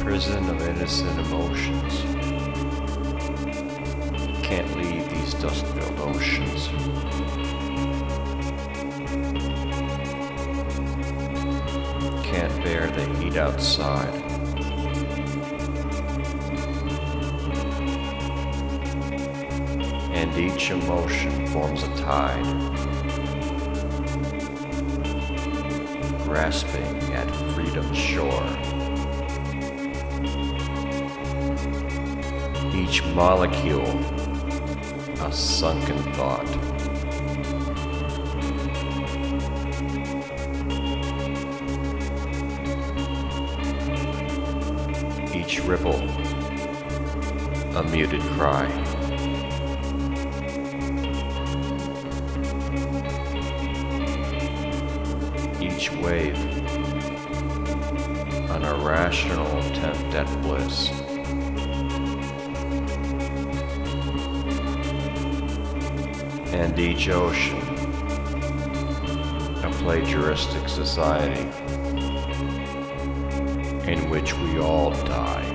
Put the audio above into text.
prison of innocent emotions. Can't leave these dust-filled oceans. Can't bear the heat outside. And each emotion forms a tide, grasping at freedom's shore. Each molecule a sunken thought. Each ripple a muted cry. Each wave an irrational attempt at bliss. And each ocean a plagiaristic society in which we all die.